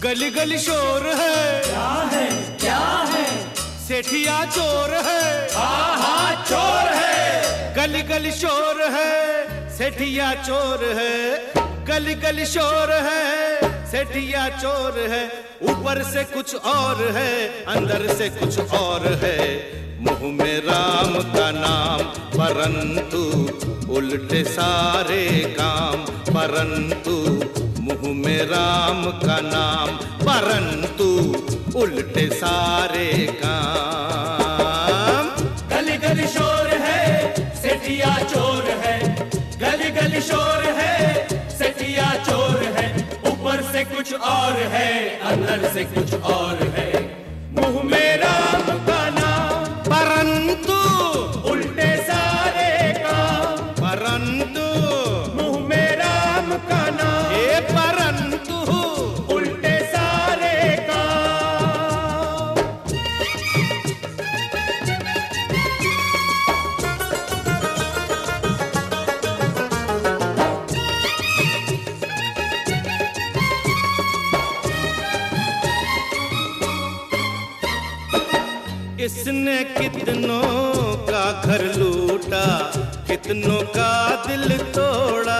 गली गली शोर है, क्या है क्या है? सेठिया चोर है, हाँ हाँ चोर है। गली गली शोर है, सेठिया चोर है, गली गली शोर है, सेठिया चोर है। ऊपर से कुछ और है, अंदर से कुछ और है। मुंह में राम का नाम परंतु उल्टे सारे काम, परंतु मुंह में राम का नाम परंतु उल्टे सारे काम। गली गली शोर है, सेठिया चोर है, गली गली शोर है, सेठिया चोर है। ऊपर से कुछ और है, अंदर से कुछ और है। मुंह में राम का नाम परंतु उल्टे सारे काम, परंतु मुंह में राम का नाम ये परंतु उल्टे सारे काम। इसने कितनों का घर लूटा, कितनों का दिल तोड़ा।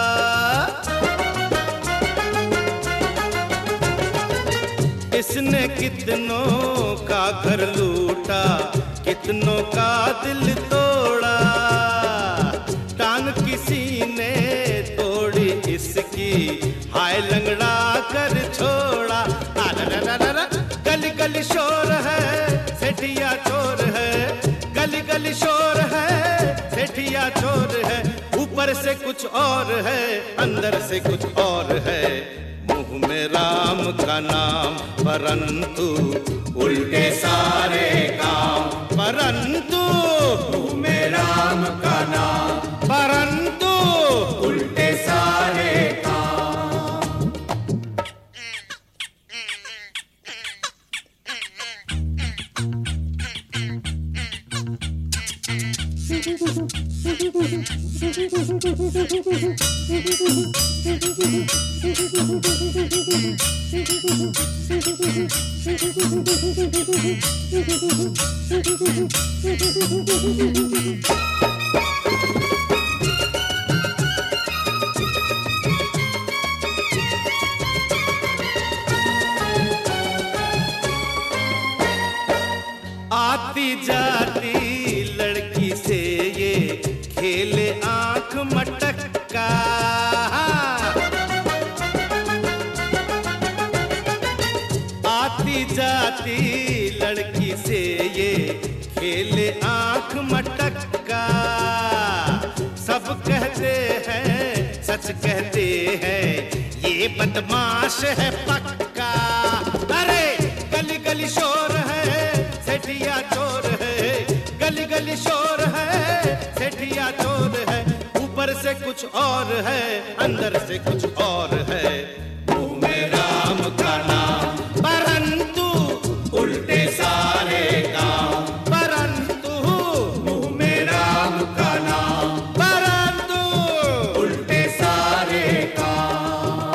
इसने कितनों का घर लूटा, कितनों का दिल तोड़ा। टांग किसी ने तोड़ी इसकी, हाय लंगड़ा कर छोड़ा। गली गली शोर है, सेठिया चोर है, गली गली शोर है, सेठिया चोर है। ऊपर से कुछ और है, अंदर से कुछ और है। मुंह में राम का नाम परंतु उल्टे सारे काम, परंतु मुंह में राम का नाम परंतु उल्टे सारे काम। आती जाती लड़की से ये खेले आंख मटका। आती जाती लड़की से ये खेले आंख मटका। सब कहते हैं, सच कहते हैं, ये बदमाश है पक्का। अरे गली गली शोर है, सेठिया चोर है, गली गली शोर है, सेठिया चोर है। ऊपर से कुछ और है, अंदर से कुछ और है। मुंह में राम का नाम परंतु उल्टे सारे काम, परंतु मुंह में राम का नाम परंतु उल्टे सारे काम।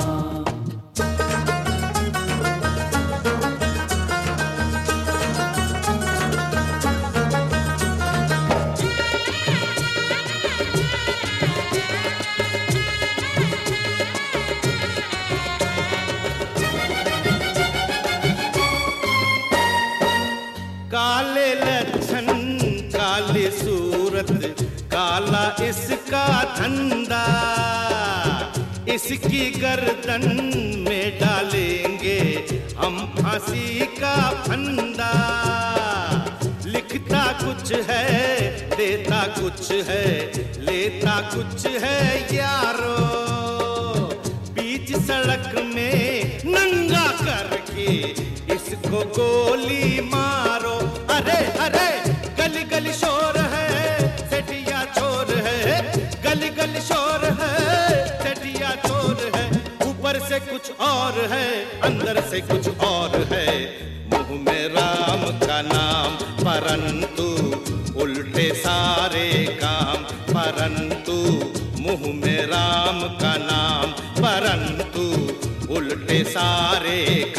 काले लक्षण काली सूरत, काला इसका धंधा। इसकी गर्दन में डालेंगे हम फांसी का फंदा। लिखता कुछ है, देता कुछ है, लेता कुछ है यारो। बीच सड़क में नंगा करके इसको गोली मारो। अरे अरे गली गली शोर है, सेठिया चोर है, गली गली शोर है, सेठिया चोर है। ऊपर से कुछ और है, अंदर से कुछ और है। मुंह में राम का नाम परंतु उल्टे सारे काम, परंतु मुंह में राम का नाम परंतु उल्टे सारे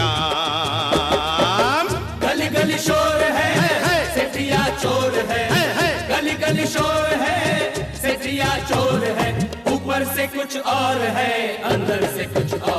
काम। गली गली शोर है, सेठिया चोर है, गली गली शोर है, सेठिया चोर है, ऊपर से कुछ और है, अंदर से कुछ और